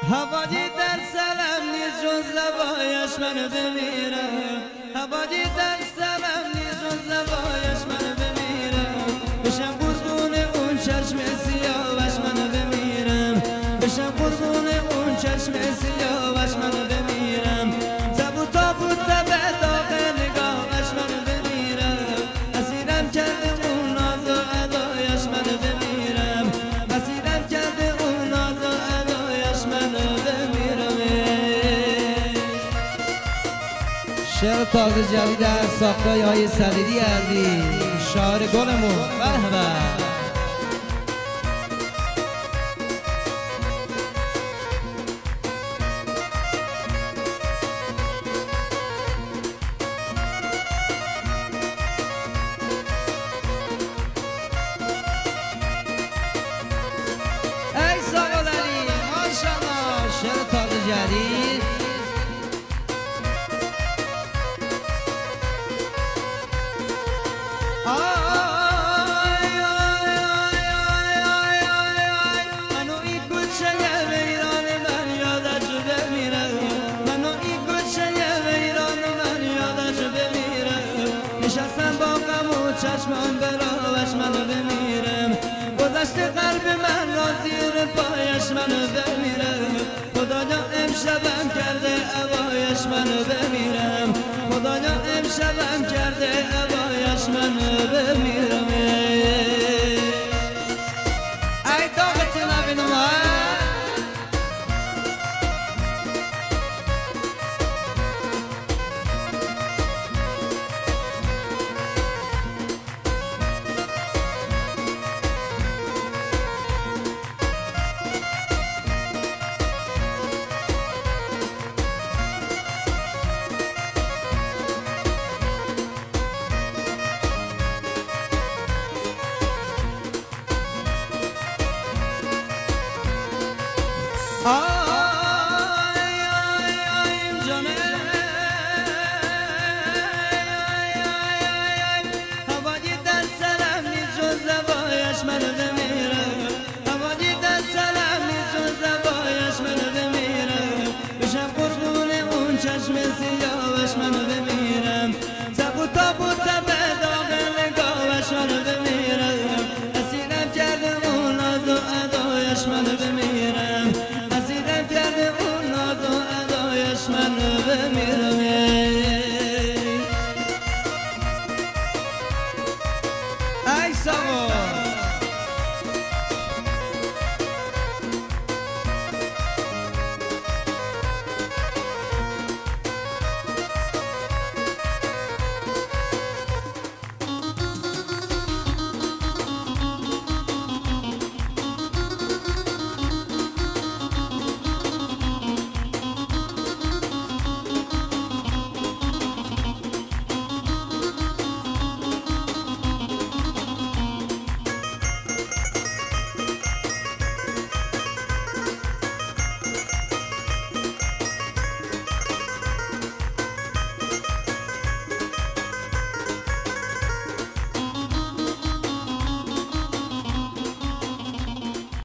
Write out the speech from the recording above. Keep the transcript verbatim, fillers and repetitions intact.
هوایی در سرم نیست جز زبایش منو بمیرم. هوایی در سرم نیست جز زبایش منو بمیرم. بشم قربون اون چشم سیاوش منو بمیرم. بشم قربون اون چشم سیاوش منو بمیرم. زبون تابوت به داغ نگاهش منو بمیرم. اسیرم کرده اون ناز و ادایش منو بمیرم. اسیرم کرده اون ناز و ادایش منو بمیرم. شعر تازه جدید از ساختای های صدیدی عزیز، شاعر گلمون. به به. شعر تازه جدید آی آی آی آی آی آی آی منو این کوچه ویران من یادش بمیرم. منو این کوچه ویران من یادش بمیرم. نشستم با غم و چشمان براوش منو بمیرم. گذشت قلب من را زیر پایش منو بمیرم. خدایا امشبم کرده عبایش منو بمیرم. خدایا امشبم کرده عبایش منو بمیرم. ای داغت نبینم آه